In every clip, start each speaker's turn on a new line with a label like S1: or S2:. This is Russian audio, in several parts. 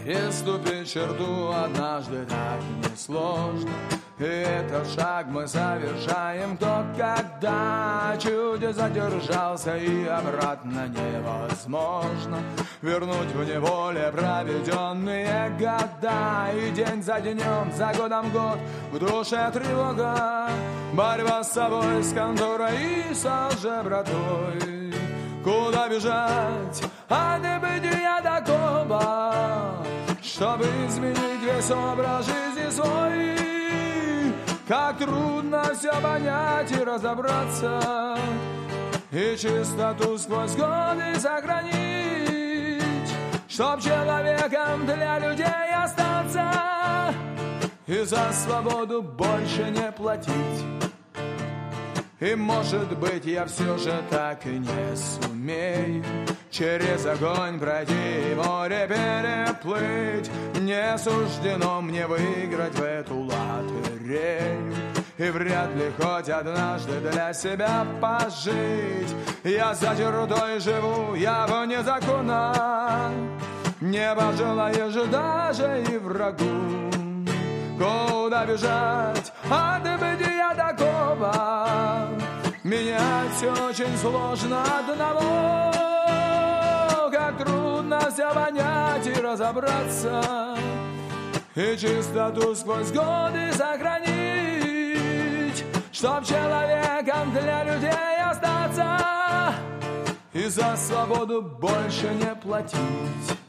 S1: Переступить черту однажды так несложно. И этот шаг мы совершаем только когда чуть задержался, и обратно невозможно вернуть в неволе проведенные года. И день за днем, за годом год, в душе тревога, борьба с собой, с конторой и с алжебратой. Куда бежать от бытия такого, чтобы изменить весь образ жизни свой? Как трудно все понять и разобраться, и чистоту сквозь годы сохранить, чтоб человеком для людей остаться и за свободу больше не платить. И, может быть, я все же так и не сумею через огонь пройти и море переплыть. Не суждено мне выиграть в эту лотерею, и вряд ли хоть однажды для себя пожить. Я за чертой живу, я вне закона, не пожелаешь даже и врагу. Куда бежать от бытия такого? Менять все очень сложно одного. Как трудно все понять и разобраться, и чистоту сквозь годы сохранить, чтоб человеком для людей остаться и за свободу больше не платить.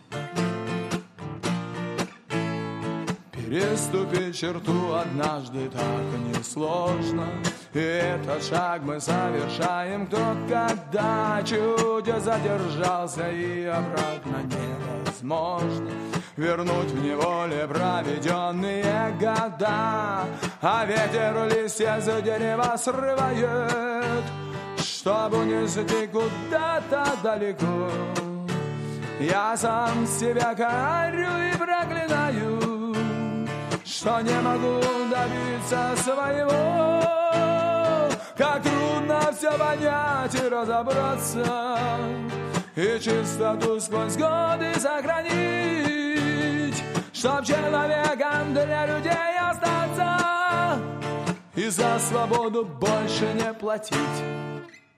S1: Переступить черту однажды так несложно, и этот шаг мы совершаем только когда чуть задержался, и обратно невозможно вернуть в неволе проведенные года. А ветер листья за дерева срывает, чтобы унести куда-то далеко. Я сам себя корю и проклинаю, что не могу добиться своего. Как трудно все понять и разобраться, и чистоту сквозь годы сохранить, чтоб человеком для людей остаться и за свободу больше не платить.